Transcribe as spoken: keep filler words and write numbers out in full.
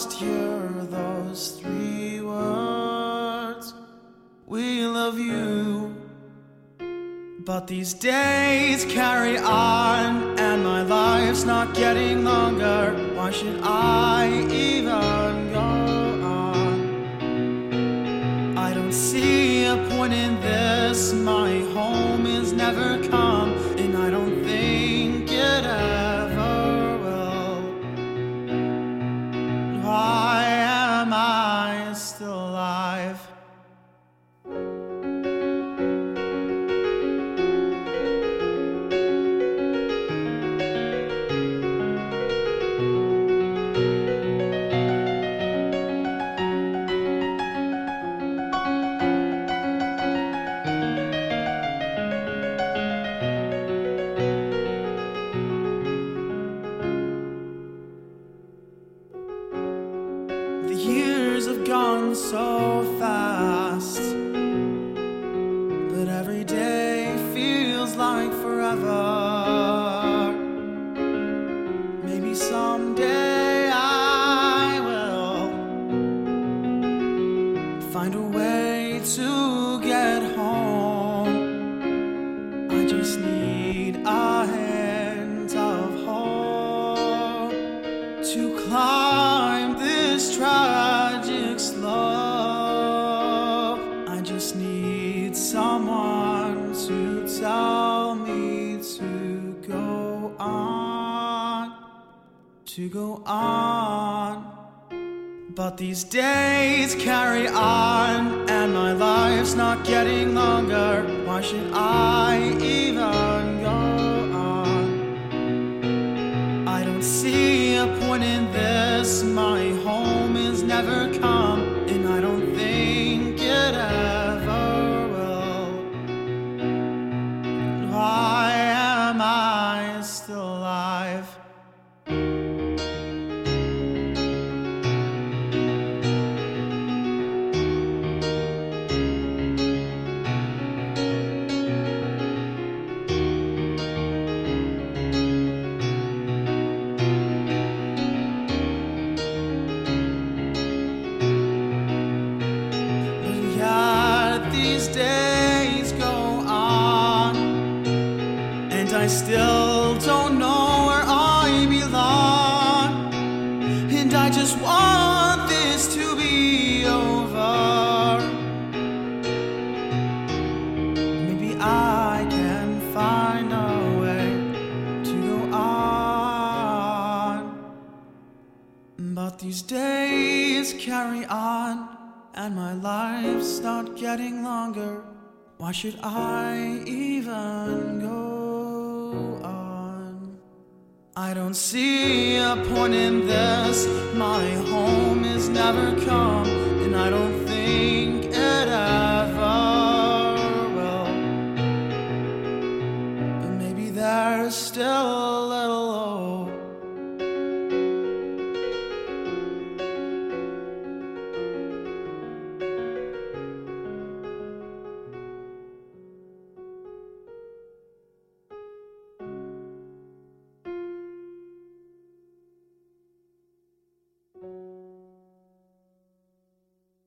just hear those three words, we love you. But these days carry on, and my life's not getting longer. Why should I even go on? I don't see a point in this. My home is never come, and I don't think it ever will. Why am I still alive? The years have gone so fast, but every day feels like forever. Maybe someday I will find a way to get home. I just need a hint of hope to climb this tragic slope. I just need someone to tell me to go on, to go on. But these days carry on, and my life's not getting longer. Why should I even go on? I don't see a point in this. My home is never come, and I don't think it ever will. Why am I still alive? These days go on, and I still don't know where I belong. And I just want this to be over. Maybe I can find a way to go on. But these days carry on, and my life's not getting longer. Why should I even go on? I don't see a point in this. My home is never come, and I don't think it ever will. But maybe there's still a